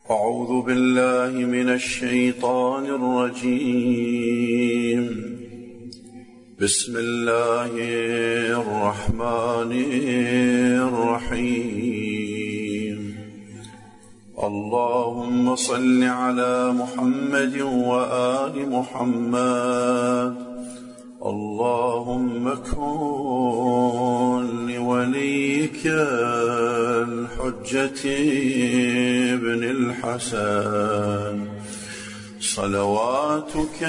أعوذ بالله من الشيطان الرجيم. بسم الله الرحمن الرحيم. اللهم صل على محمد وآل محمد. اللهم كن لوليك الحجة ابن الحسن صلواتك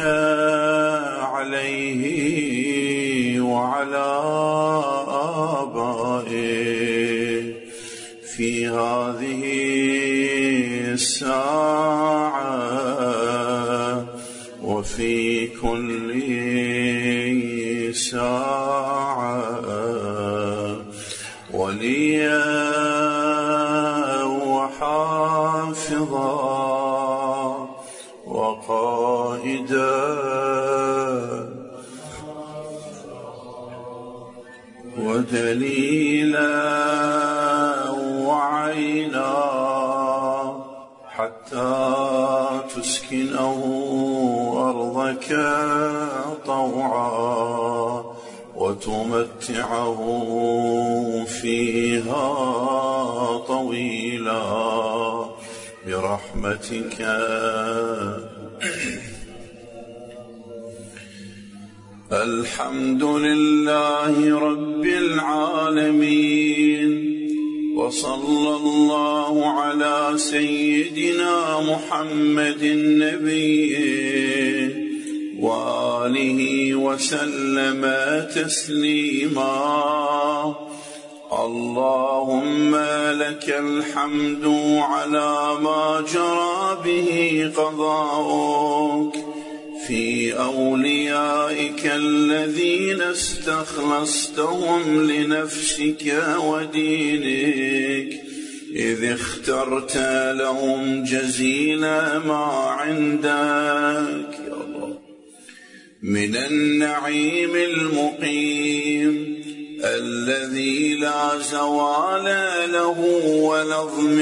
عليه وعلى آبائه في هذه الساعة وفي كل ساعة وليا وحافظا وقائدا ودليلا وعينا حتى تسكنه أرضك طوعا وتمتعه فيها طويلا برحمتك. الحمد لله رب العالمين، وصلى الله على سيدنا محمد النبي وآله وسلم تسليما. اللهم لك الحمد على ما جرى به قضاؤك في أوليائك الذين استخلصتهم لنفسك ودينك، إذ اخترت لهم جزيل ما عندك يا الله من النعيم المقيم الذي لا زوال له ولا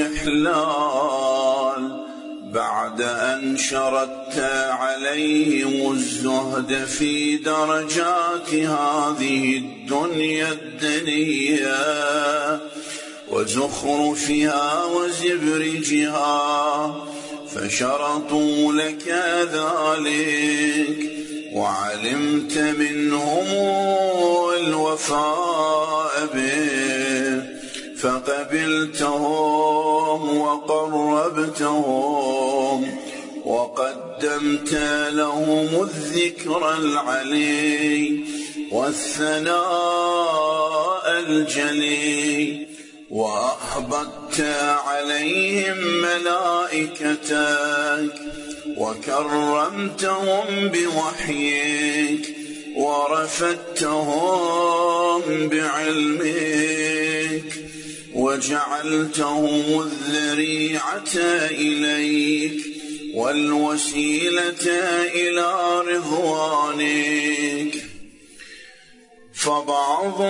اضمحلال، بعد أن شردت عليهم الزهد في درجات هذه الدنيا الدنيا وزخرفها وزبرجها، فشرطوا لك ذلك وعلمت منهم الوفاء به فقبلتهم وقربتهم وقدمت لهم الذكر العلي والثناء الجلي، وأهبطت عليهم ملائكتك وكرمتهم بوحيك ورفدتهم بعلمك وجعلتهم الذريعة إليك والوسيلة إلى رضوانك. فبعض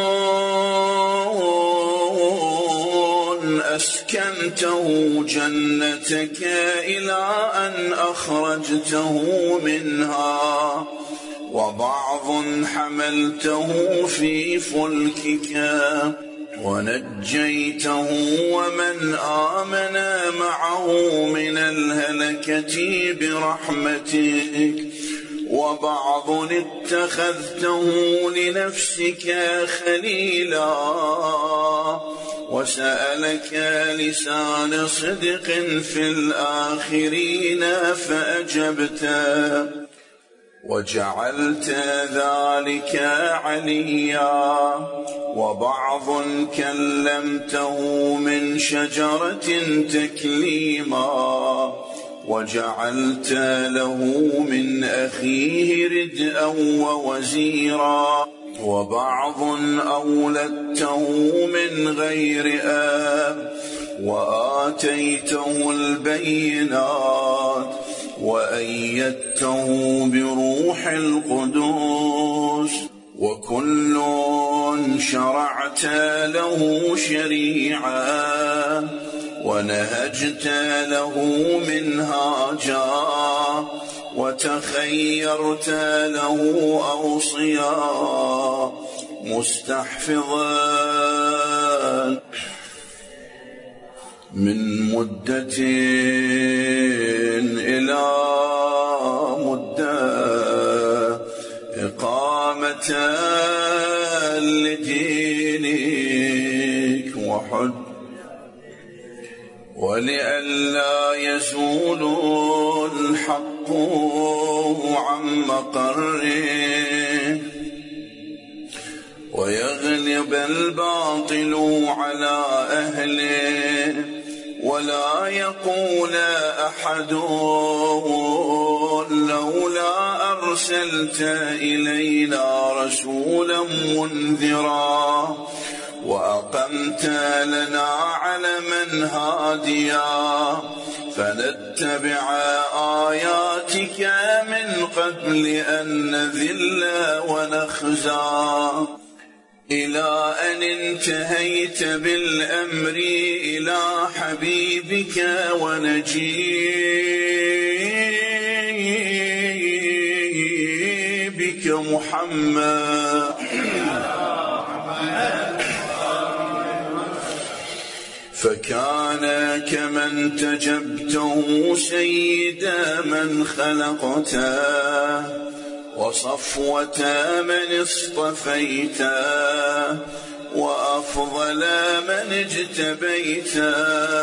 أسكنته جنتك إلى أن أخرجته منها، وبعض حملته في فلكك ونجيته ومن آمن معه من الهلكة برحمتك، وبعض اتخذته لنفسك خليلا وسألك لسان صدق في الآخرين فأجبته، وجعلت ذلك عليا، وبعض كلمته من شجرة تكليما وجعلت له من أخيه ردءا ووزيرا، وبعض أولدته من غير آب وآتيته البينات وأيدته بروح القدوس، وكل شرعت له شريعة ونهجت له منهاجا وتخيرت له أوصيا مستحفظا من مدة إلى مدة إقامة لدينك وحج ولئلا يزول الحق عن مقره ويغلب الباطل على أهله ولا يقول أحد لولا أرسلت إلينا رسولا منذرا وأقمت لنا علما هاديا فنتبع آياتك من قبل أن نذل ونخزى إلى أن انتهيت بالأمر إلى حبيبك ونجيبك محمد فكان كمن تجبته سيد من خلقته وصفوة من اصطفيته وأفضل من اجتبيته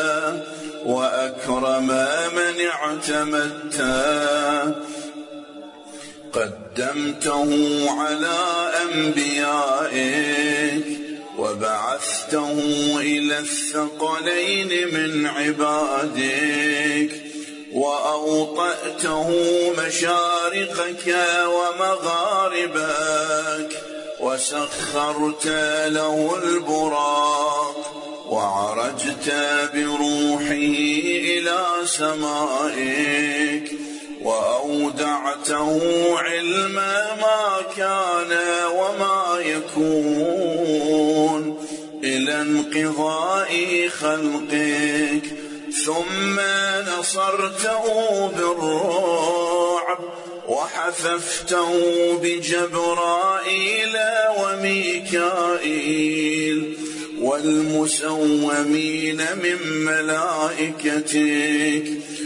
وأكرم من اعتمدته قدمته على أنبيائك وبعثته إلى الثقلين من عبادك وأوطأته مشارقك ومغاربك وسخرت له البراق وعرجت بروحه إلى سمائك وأودعته علم ما كان وما يكون إلى انقضاء خلقك ثم نصرته بالرعب وحففته بجبرائيل وميكائيل والمسومين من ملائكتك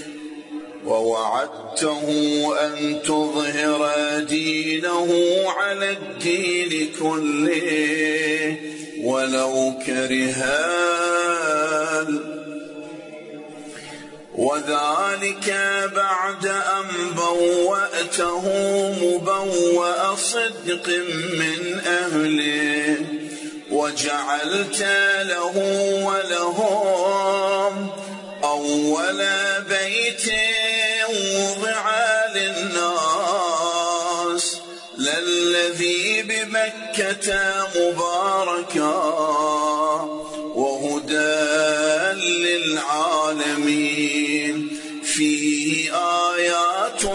ووعدته أن تظهر دينه على الدين كله ولو كره وذلك بعد أن بوأته مبوأ صدق من أهله وجعلت له ولهم أول بيت وضع للناس للذي بمكة مباركا وهدى للعالمين فيه آيات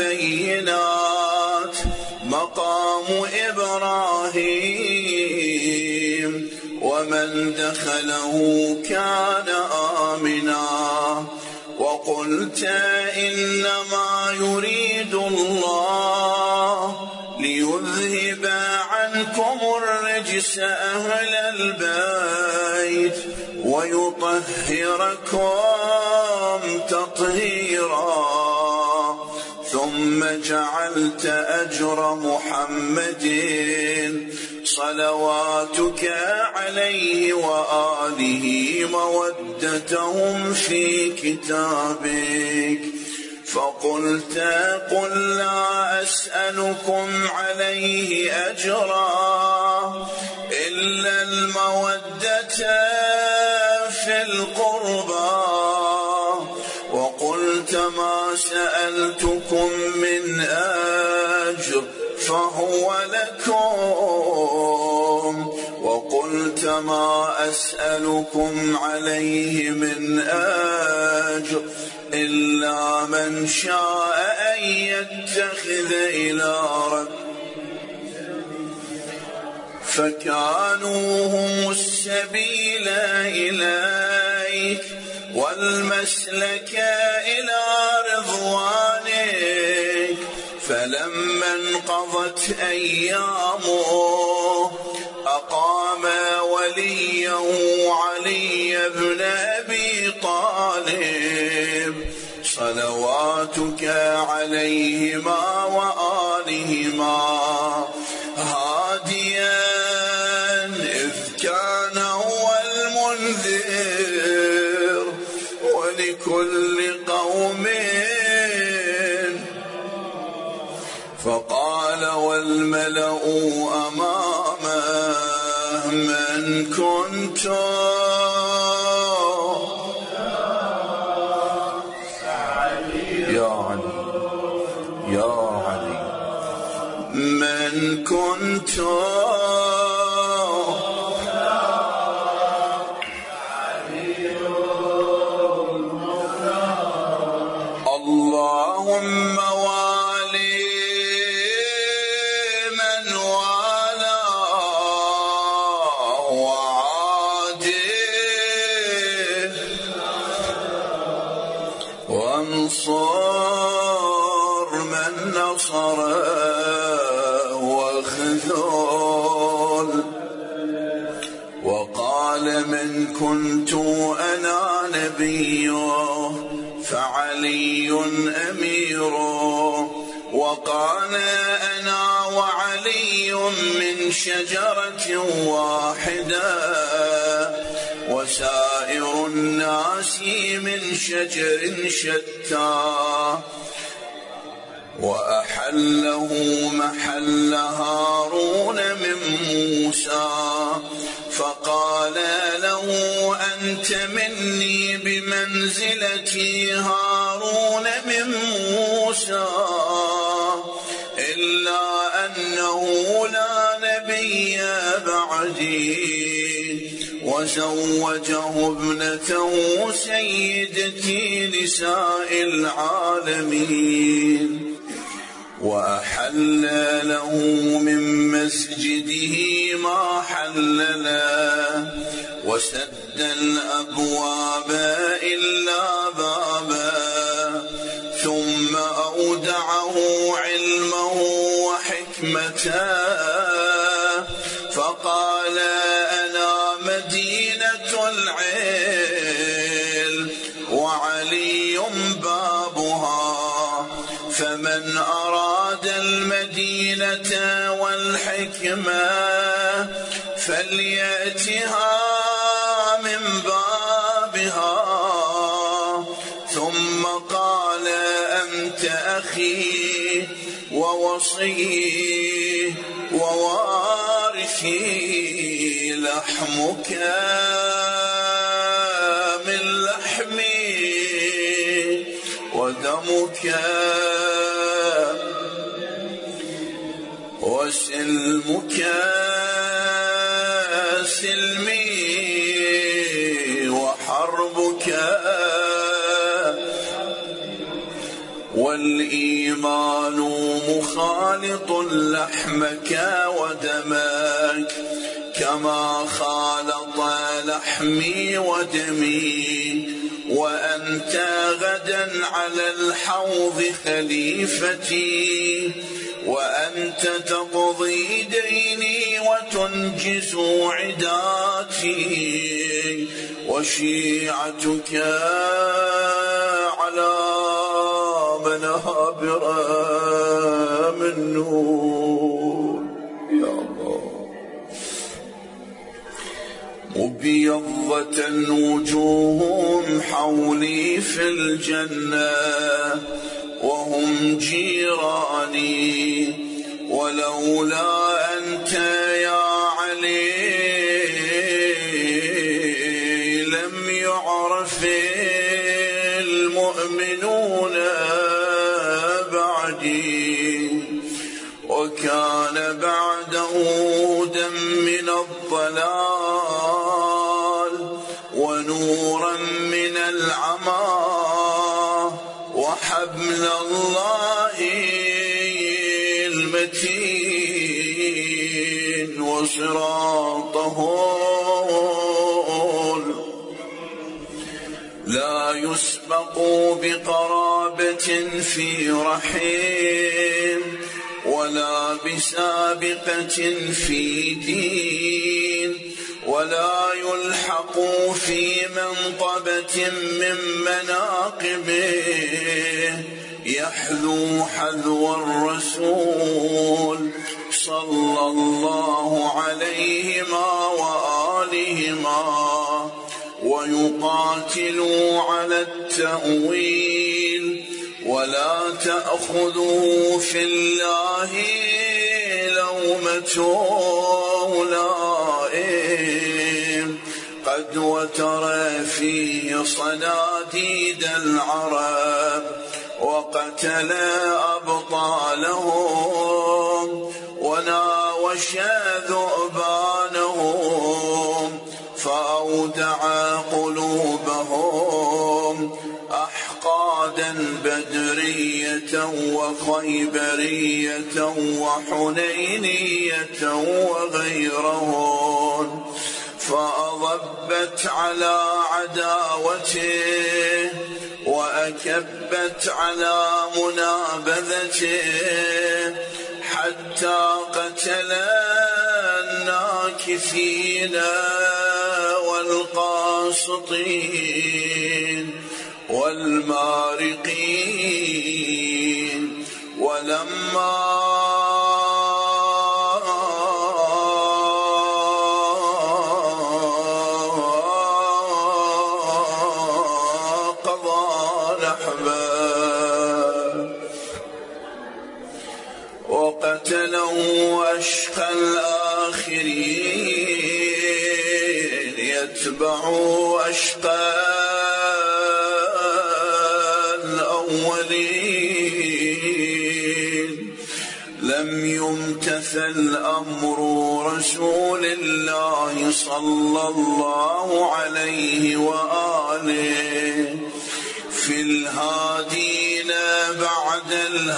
بينات مقام إبراهيم ومن دخله كان آمنا وقلت إنما يريد الله ليذهب عنكم الرجس أهل البيت ويطهركم تطهيرا ثم جعلت أجر محمد صلواتك عليه وآله مودتهم في كتابك فقلت قل لا أسألكم عليه أجرا إلا المودة في القربى وقلت ما سألتكم من أجر فهو لكم وقلت ما أسألكم عليه من أجر إلا من شاء أن يتخذ إلى ربه فكانوا هم السبيل إليك والمسلك إلى رضوانك. فلما انقضت أيامه أقام وليه علي بن أبي طالب صلواتك عليهما وآلهما هاديا، إذ كان هو المنذر ولكل قوم. فقال والملأ أمامه من كنت يا علي من كنت اللهم والي من والاه وعاديه وانصر من نصره واخذل. وقال من كنت أنا نبيه فعلي أميره. وقال أنا وعلي من شجرة واحدة وسائر الناس من شجر شتى. وأحله محل هارون من موسى فقال له أنت مني بمنزلة هارون من موسى، إلا أنه لا نبي بعدي. وزوجه ابنته سيدتي نساء العالمين. وأحل له من مسجده ما حل له وسد الأبواب إلا بابا. ثم أودعه علمه وحكمته فقال أنا مدينة العلم وعلي بابها. فمن أراد المدينة والحكمة فليأتها من بابها. ثم قال أنت أخي ووصي ووارثي، لحمك من لحمي ودمك وسلمك سلمي وحربك. والإيمان مخالط لحمك ودمك كما خالط لحمي ودمي. وأنت غدا على الحوض خليفتي، وأنت تقضي ديني وتنجز عداتي، وشيعتك على منابر من نور. يا الله. مبيضة وجوههم حولي في الجنة وهم جيراني، ولولا أنت يا علي لم يعرف المؤمنون بعدي. وكان بعده هدى من الضلال ونورا من العمى وحبل الله المتين وصراطه لا يرقوا بقرابة في رحم ولا بسابقة في دين ولا يلحقوا في منقبة من مناقبه يحذو حذو الرسول صلى الله عليهما وآلهما ويقاتلوا على التأويل ولا تأخذوا في الله لومة لائم قد وتر فيه صناديد العرب وقتل أبطالهم وناوش ذؤبانهم فأودع قلوبهم أحقادا بدرية وخيبرية وحنينية وغيرهن فأضبت على عداوته وأكبت على منابذته حتى قتل الناكثين والقاسطين والمارقين ولما وقتله أشقى الآخرين يتبع أشقى الأولين لم يمتثل أمر رسول الله صلى الله عليه وآله في الهادين بعد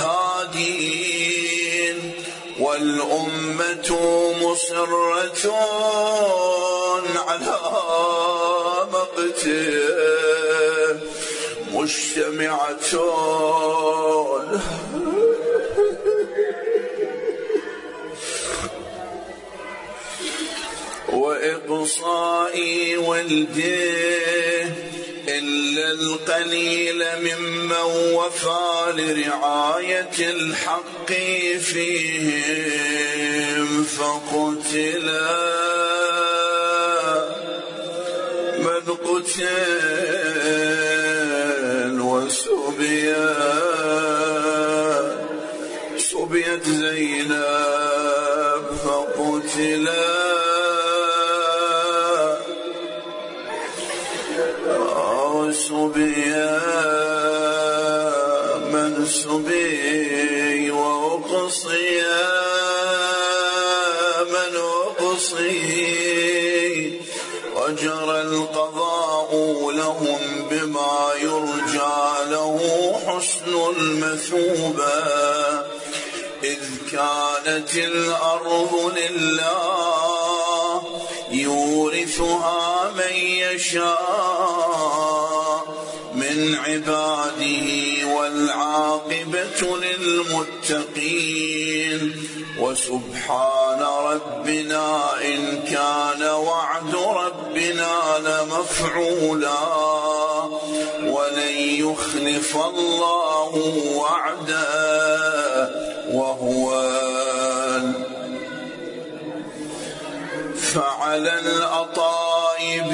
الهادين والأمة مصرة على مقته مجتمعة وإقصاء ولده إلا القليل ممن وفى لرعاية الحق فيهم فقتل من قتل وسبيت زينب فقتل من سبي وأقصي من أقصي وجرى القضاء لهم بما يرجى له حسن المثوبة إذ كانت الأرض لله يورثها من يشاء من عباده والعاقبة للمتقين وسبحان ربنا إن كان وعد ربنا لمفعولا ولن يخلف الله وعده وهو فعلى الأطائب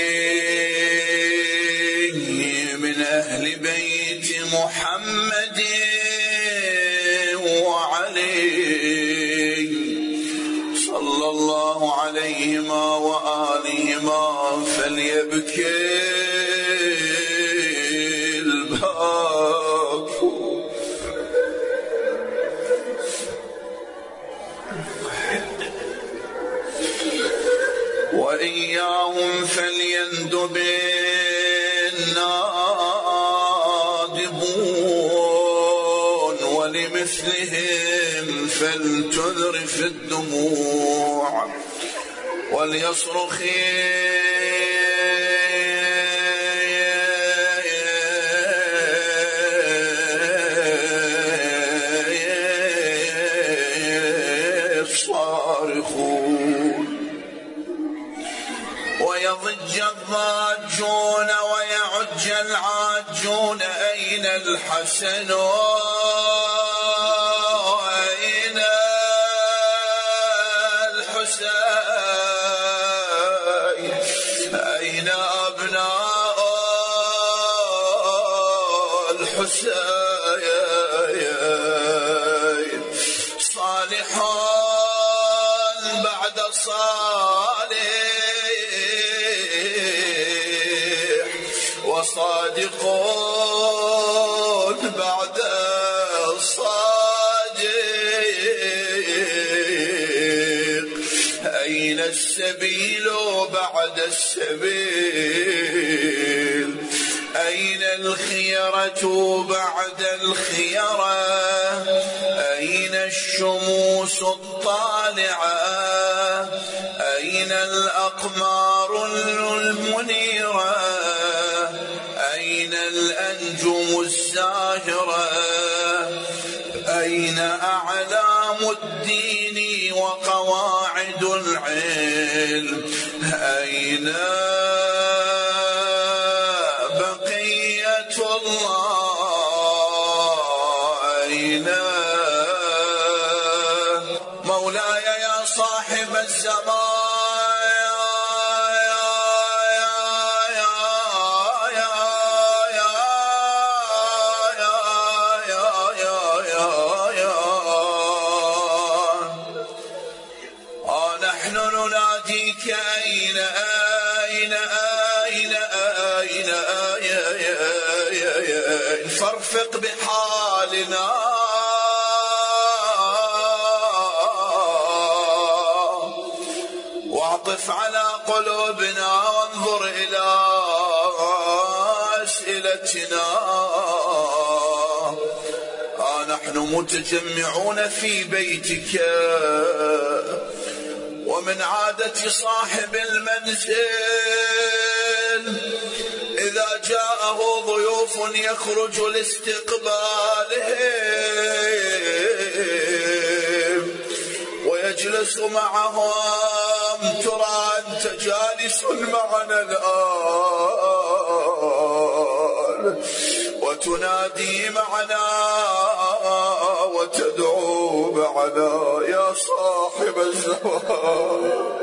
من أهل بيت محمد وعلي صلى الله عليهما وآلهما فليبكي الباب وإياهم فليندب النادبون ولمثلهم فلتذرف الدموع وليصرخ ويضج الضاجون ويعج العاجون أين الحسن أين الحسين أين أبناء الحسين صالحون بعد صالح وصادقون بعد صادق أين السبيل بعد السبيل أين الخيرة بعد الخيرة أين الشموس الطالعة أين الأقمار المنيرة أين الأنجم الزاهرة أين أعلام الدين وقواعد العلم أين بقية الله أين مولاي يا صاحب الزمان نحن نناديك أين أين أين أين أين فارفق بحالنا واعطف على قلوبنا وانظر إلى أسئلتنا نحن متجمعون في بيتك ومن عادة صاحب المنزل إذا جاءه ضيوف يخرج لاستقبالهم ويجلس معهم ترى أنت جالس معنا الآن وتنادي معنا وتدعو معنا يا صاحب الزمان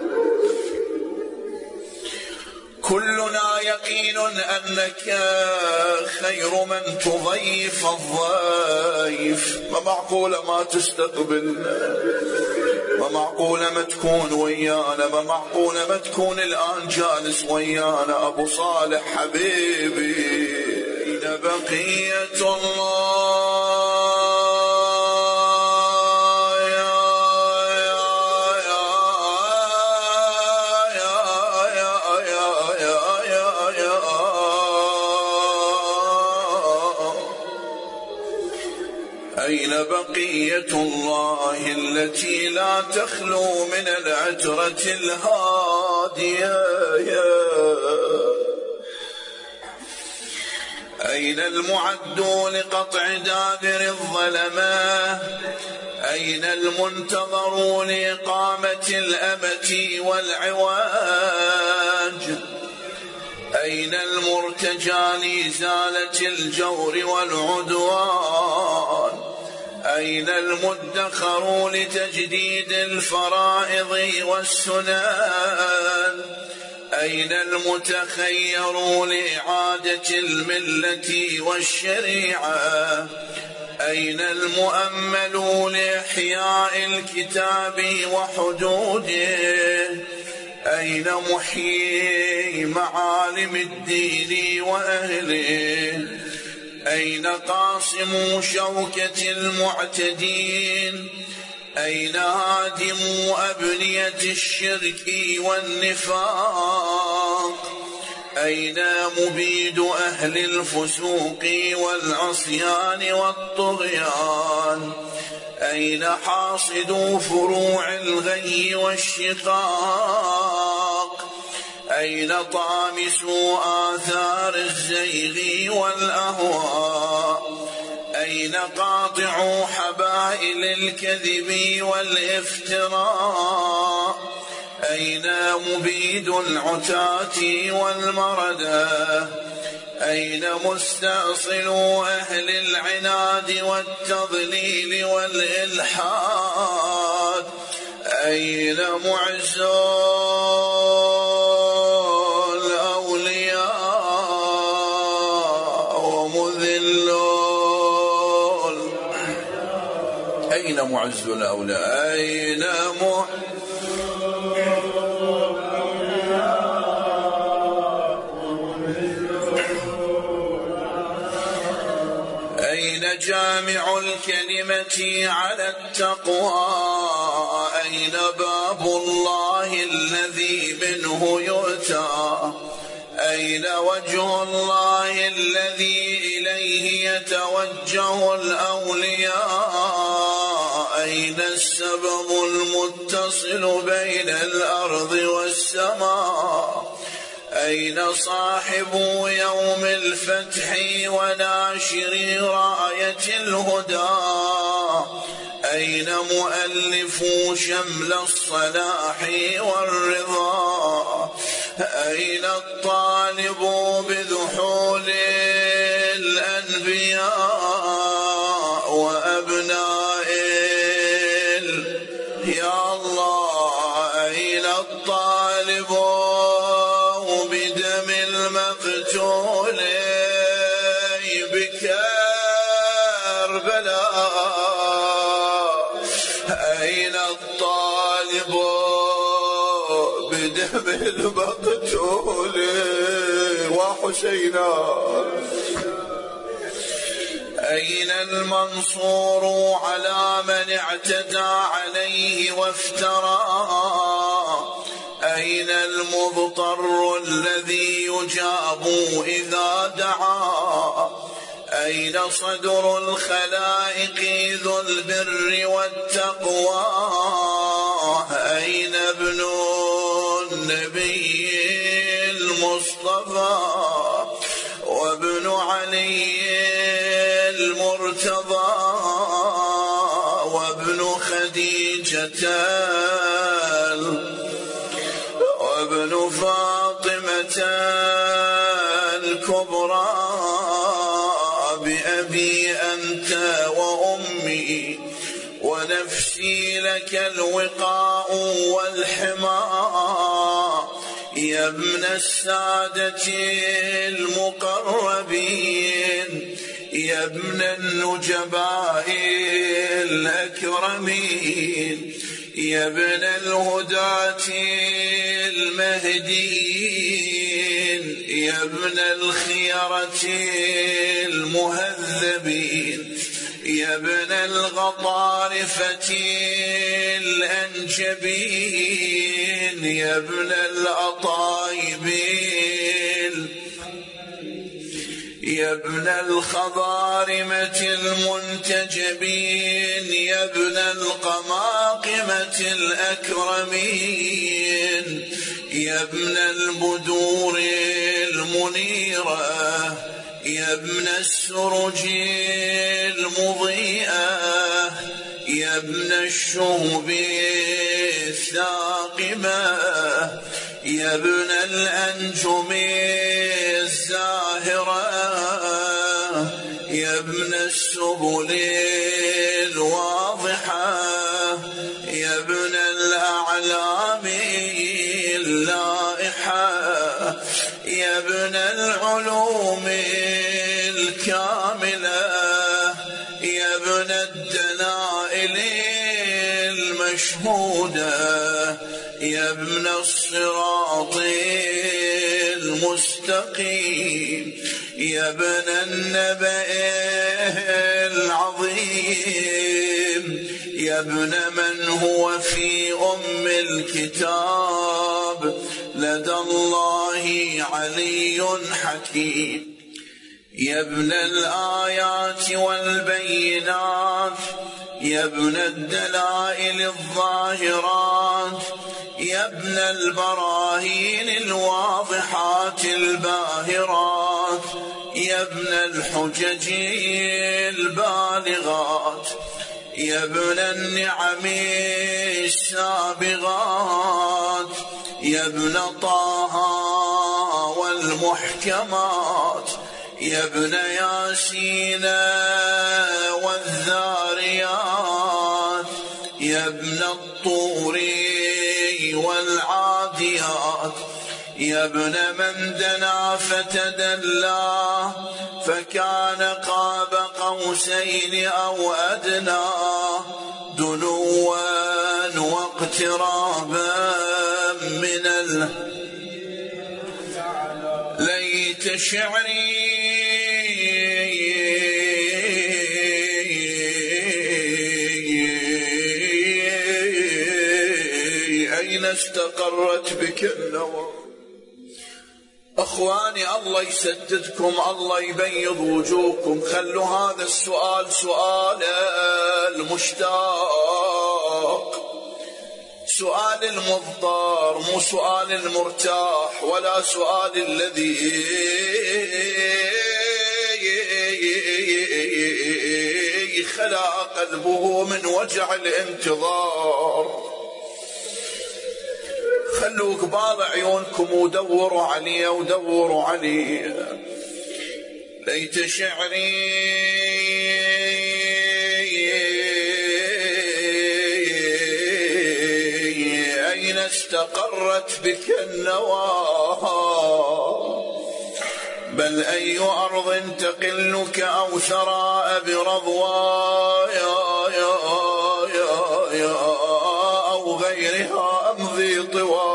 كلنا يقين أنك خير من تضيف الضيف ما معقولة ما تستقبلنا ما معقولة ما تكون ويانا ما معقولة ما تكون الآن جالس ويانا أبو صالح حبيبي أين بقية الله أين بقية الله التي لا تخلو من العترة الهادية أين المعد لقطع دابر الظلمة أين المنتظر لإقامة الأمة والعواج أين المرتجى لإزالة الجور والعدوان أين المدخر لتجديد الفرائض والسنن أين المتخير لإعادة الملة والشريعة أين المؤمل لإحياء الكتاب وحدوده أين محيي معالم الدين وأهله أين قاصم شوكة المعتدين أين هادم أبنية الشرك والنفاق أين مبيد أهل الفسوق والعصيان والطغيان أين حاصد فروع الغي والشقاق أين طامس آثار الزيغ والأهواء أين قاطع حبائل الكذب والافتراء أين مبيد العتاة والمردة أين مستأصل أهل العناد والتضليل والإلحاد أين معز الأولياء ومذل أين معز الأولياء أين جامع الكلمة على التقوى أين باب الله الذي منه يؤتى أين وجه الله الذي إليه يتوجه الأولياء أين السبب المتصل بين الأرض والسماء أين صاحب يوم الفتح وناشر راية الهدى أين مؤلف شمل الصلاح والرضا أين الطالب بذحول الأنبياء وأبناء يا الله أين الطالب بدم المقتول بكربلاء أين الطالب بدم المقتول وحسينا أين المنصور على من اعتدى عليه وافترى أين المضطر الذي يجاب إذا دعا أين صدر الخلائق ذو البر والتقوى أين ابن النبي المصطفى وابن علي المرتضى وابن خديجة وابن فاطمة الكبرى بأبي أنت وأمي ونفسي لك الوقاء والحماء يا ابن السادة المقربين يا ابن النجباء الأكرمين يا ابن الهداة المهديين يا ابن الخيرة المهذبين يا ابن الغطارفة الأنجبين يا ابن الأطايبين يا ابن الخضارمة المنتجبين يا ابن القماقمة الأكرمين يا ابن البدور المنيرة يا ابن السرج المضيئة يا ابن الشهب الثاقبة يا ابن الأنجم الزاهرة يا ابن السبل الواضحة يا ابن الأعلام اللائحة يا ابن العلوم الكاملة يا ابن الدلائل المشهودة يا ابن الصراط المستقيم يا ابن النبأ العظيم يا ابن من هو في أم الكتاب لدى الله علي حكيم يا ابن الآيات والبينات يا ابن الدلائل الظاهرات يا ابن البراهين الواضحات الباهرات يا ابن الحجج البالغات يا ابن النعم السابغات، يا ابن طه والمحكمات، يا ابن ياسين والذاريات، يا ابن الطور والعاديات، يا ابن من دنا فتدلى فكان قاب قوسين أو أدنى، دنوا واقترابا من ليت شعري أين استقرت بك النوى. أخواني الله يسددكم، الله يبيض وجوهكم. خلوا هذا السؤال سؤال المشتاق، سؤال المضطر، مو سؤال المرتاح، ولا سؤال الذي خلع قلبه من وجع الانتظار. خلوا قبال عيونكم ودوروا عليه ودوروا عليه. ليت شعري أين استقرت بك النوى، بل أي أرض تقلك أو ثراء برضوى أو غيرها أمضي طوى.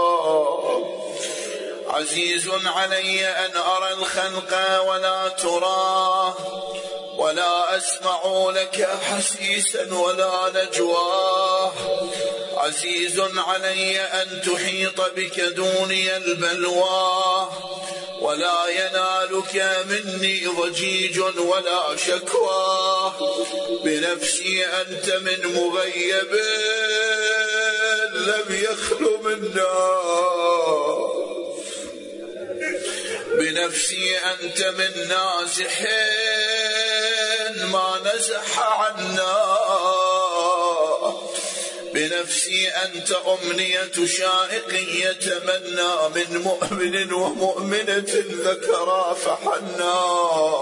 عزيز علي أن أرى الخلق ولا تراه، ولا أسمع لك حسيسا ولا نجواه. عزيز علي أن تحيط بك دوني البلوى، ولا ينالك مني ضجيج ولا شكوى. بنفسي أنت من مغيب لم يخل منا، بنفسي أنت من نازح ما نزح عنا. بنفسي أنت أمنية شائق يتمنى من مؤمن ومؤمنة ذكرا فحنا.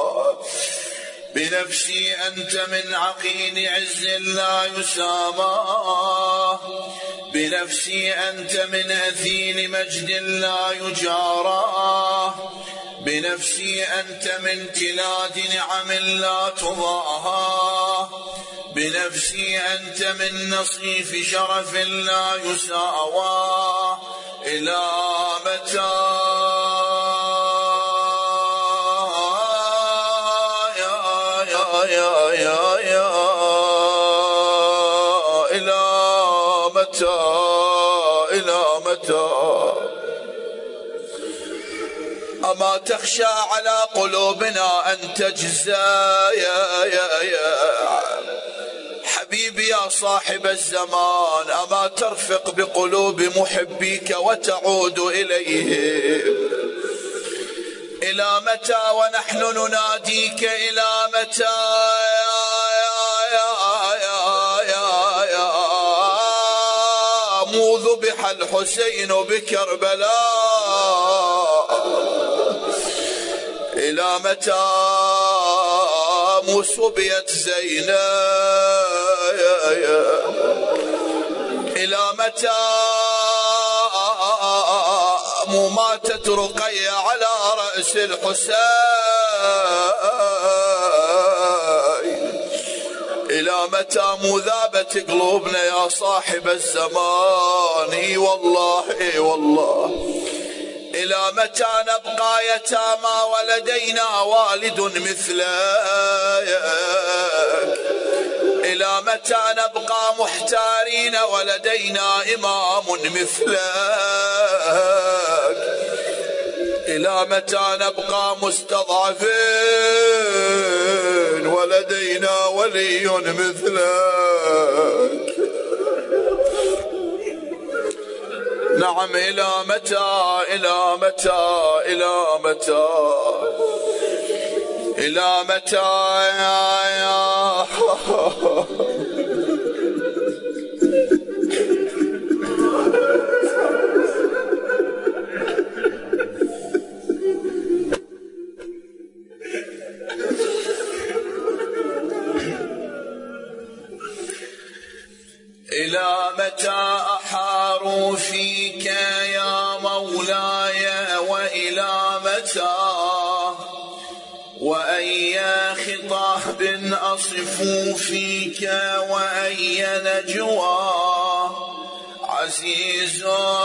بنفسي أنت من عقيل عز لا يسامى، بنفسي أنت من أثيل مجد لا يجارى. بنفسي أنت من تلاد نعم لا تضاهى، بنفسي أنت من نصيف شرف لا يساوى. إلى متى إلى متى إلى متى. أما تخشى على قلوبنا أن تجزى يا حبيبي يا صاحب الزمان؟ أما ترفق بقلوب محبيك وتعود إليه؟ إلى متى ونحن نناديك؟ إلى متى مو ذبح الحسين بكربلاء؟ إلى متى مو سبيت زينب؟ إلى متى مو ماتت رقية على رأس الحسين؟ إلى متى مو ذابت قلوبنا يا صاحب الزمان؟ اي والله اي والله. إلى متى نبقى يتامى ولدينا والد مثلك؟ إلى متى نبقى محتارين ولدينا إمام مثلك؟ إلى متى نبقى مستضعفين ولدينا ولي مثلك؟ نعم إلى متى إلى متى إلى متى إلى متى يا الله. إلى متى أحار فيك يا مولاي وإلى متى، وأي خطاب أصف فيك وأي نجوى، عزيز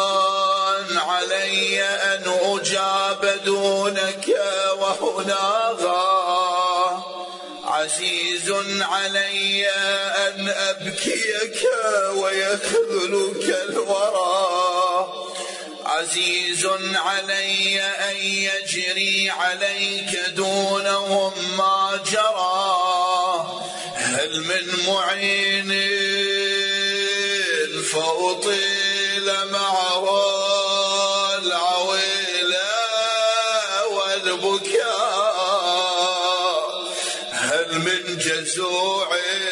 علي أن أجاب دونك وهناغا، عزيز علي أن أبكيك ويخذلك الورى، عزيز علي أن يجري عليك دونهم ما جرى، هل من معين فأطيل معه العويل والبكاء، هل من جزوع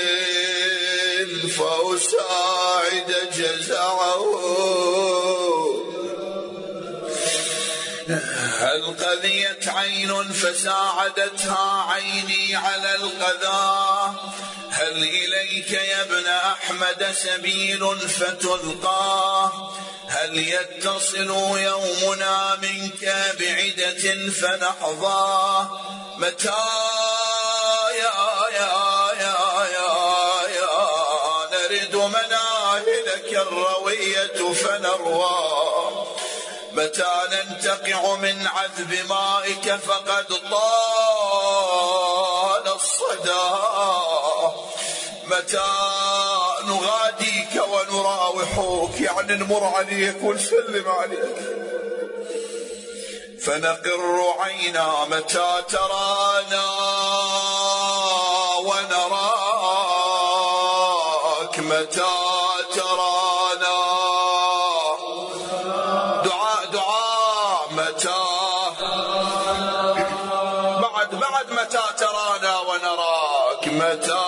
فأساعد جزعه، هل قذيت عين فساعدتها عيني على القذى، هل إليك يا ابن أحمد سبيل فتلقى، هل يتصل يومنا منك بعدة فنحظى، متى نرد مناهلك الروية فنروى، متى ننتقع من عذب مائك فقد طال الصدى، متى نغاديك ونراوحوك يعني نمر عليك ونسلم عليك، فنقر عينا متى ترانا ونراك، متى ترانا دعاء متى بعد متى ترانا ونراك، متى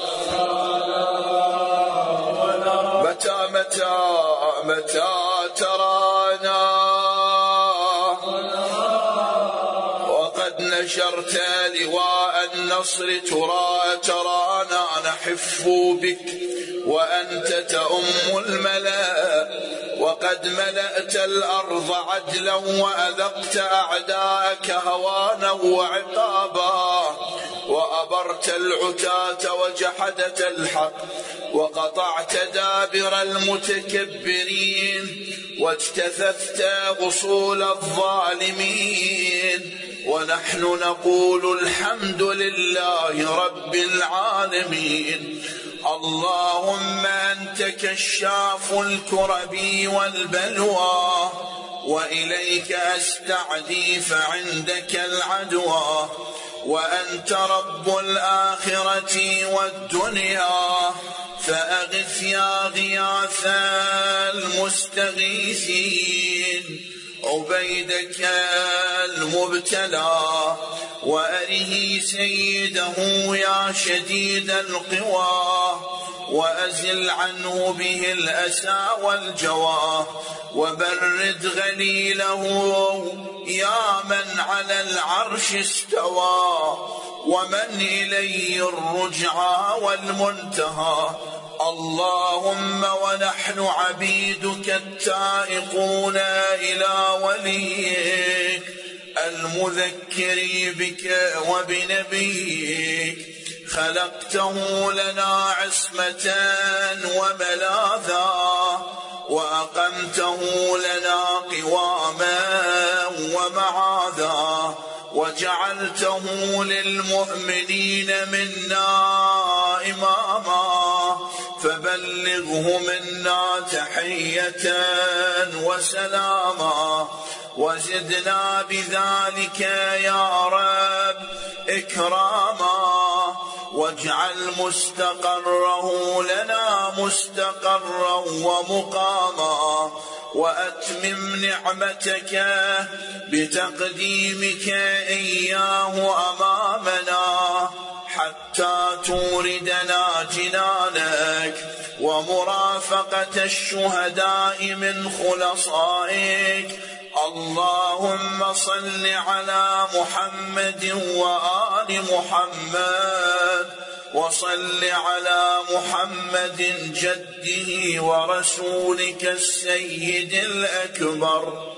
ترانا، وقد نشرت لواء النصر ترانا نحف بك وأنت تؤم الملا، وقد ملأت الأرض عدلا وأذقت أعداءك هوانا وعقابا، وأبرت العتاة وجحدت الحق، وقطعت دابر المتكبرين، واجتثثت غصول الظالمين، ونحن نقول الحمد لله رب العالمين. اللهم أنت كشاف الكرب والبلوى، وإليك أستعدي فعندك العدوى، وأنت رب الآخرة والدنيا، فأغث يا غياث المستغيثين عبيدك المبتلى، وأره سيده يا شديد القوى، وأزل عنه به الأسى والجوى، وبرد غليله يا من على العرش استوى، ومن إليه الرجعى والمنتهى. اللهم ونحن عبيدك التائقون إلى وليك المذكر بك وبنبيك، خلقته لنا عصمة وملاذا، وأقمته لنا قواما ومعاذا، وجعلته للمؤمنين منا إماما، فبلغه منا تحية وسلاما، وزدنا بذلك يا رب إكراما، واجعل مستقره لنا مستقرا ومقاما، وأتمم نعمتك بتقديمك إياه أمامنا حتى توردنا جنانك ومرافقة الشهداء من خلصائك. اللهم صل على محمد وآل محمد، وصل على محمد جده ورسولك السيد الأكبر،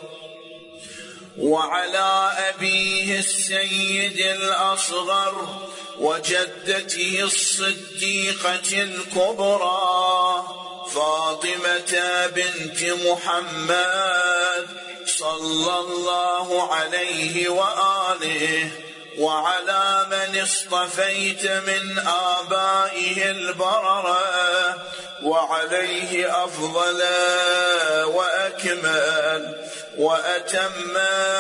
وعلى أبيه السيد الأصغر وجدته الصديقة الكبرى فاطمة بنت محمد صلى الله عليه وآله، وعلى من اصطفيت من آبائه البررة، وعليه أفضل وأكمل وأتم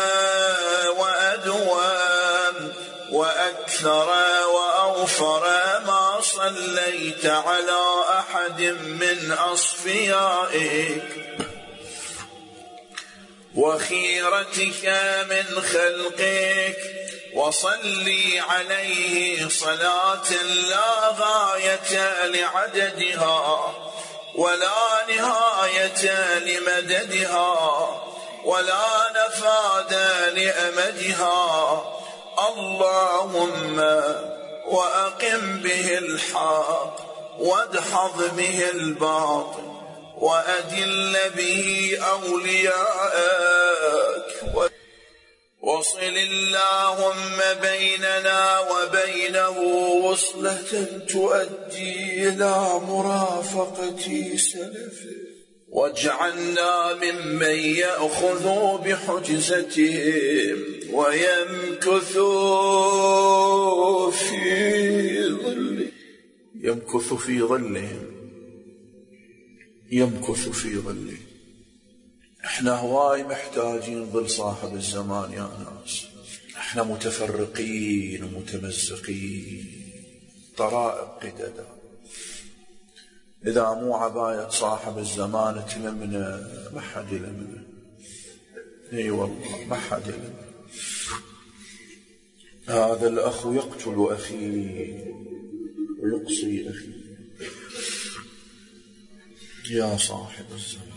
وأدوم وأكثر وأوفر ما صليت على أحد من أصفيائك وخيرتك من خلقك، وصلي عليه صلاة لا غاية لعددها ولا نهاية لمددها ولا نفاد لأمدها. اللهم وأقم به الحق وادحض به الباطل وأدل به أولياءك، وصل اللهم بيننا وبينه وصلة تؤدي إلى مرافقة سلفه، واجعلنا ممن يأخذ بحجزتهم ويمكث في ظلهم يمكث في ظلهم. احنا هواي محتاجين ظل صاحب الزمان يا ناس، احنا متفرقين ومتمزقين طرائق قددا، إذا مو عباية صاحب الزمان تلمنا ما حد يلمنا. اي والله ما حد يلمنا. هذا الأخ يقتل أخيه ويقصي أخيه يا صاحب الزمان.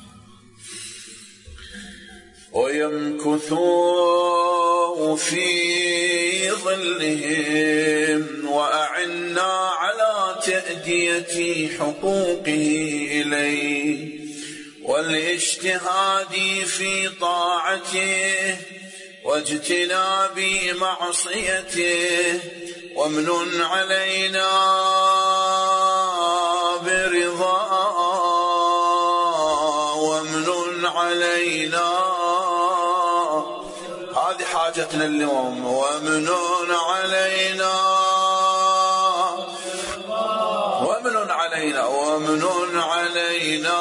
ويمكثوا في ظلهم، وأعنا على تأدية حقوقه إليه والاجتهاد في طاعته واجتناب معصيته، وامنن علينا برضاه وامنن علينا. هذه حاجتنا اليوم، وامنن علينا وامنن علينا وامنن علينا،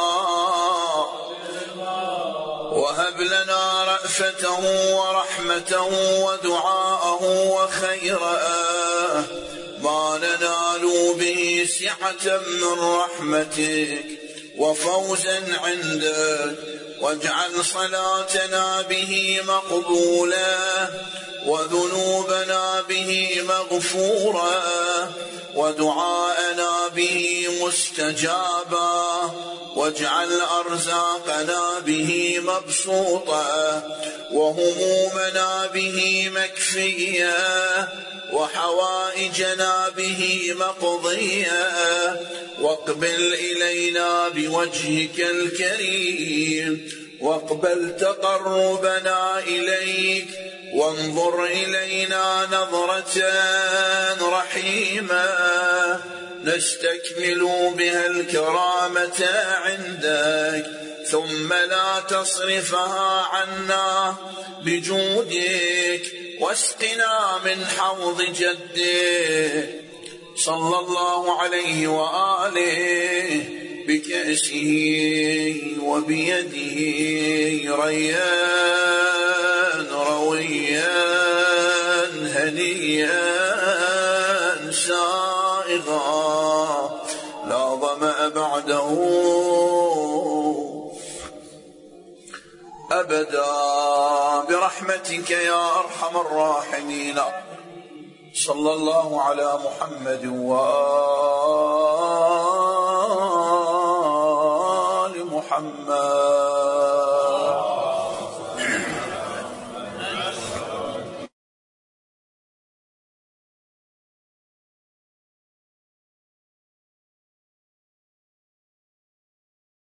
وهب لنا رأفته ورحمته ودعاءه وخيره ما ننال به سعة من رحمتك وفوزا عندك، واجعل صلاتنا به مقبولة وذنوبنا به مغفورة ودعاءنا به مستجابا، واجعل أرزاقنا به مبسوطة وهمومنا به مكفية وحوائجنا به مقضية، واقبل إلينا بوجهك الكريم، واقبل تقربنا إليك، وانظر إلينا نظرة رحيمة نستكمل بها الكرامة عندك، ثم لا تصرفها عنا بجودك، واسقنا من حوض جدك صلى الله عليه وآله بكأسه وبيده ريان رويا هنيا سائغا لا ظمأ بعده أبدا برحمتك يا أرحم الراحمين. صلى الله على محمد وآل محمد.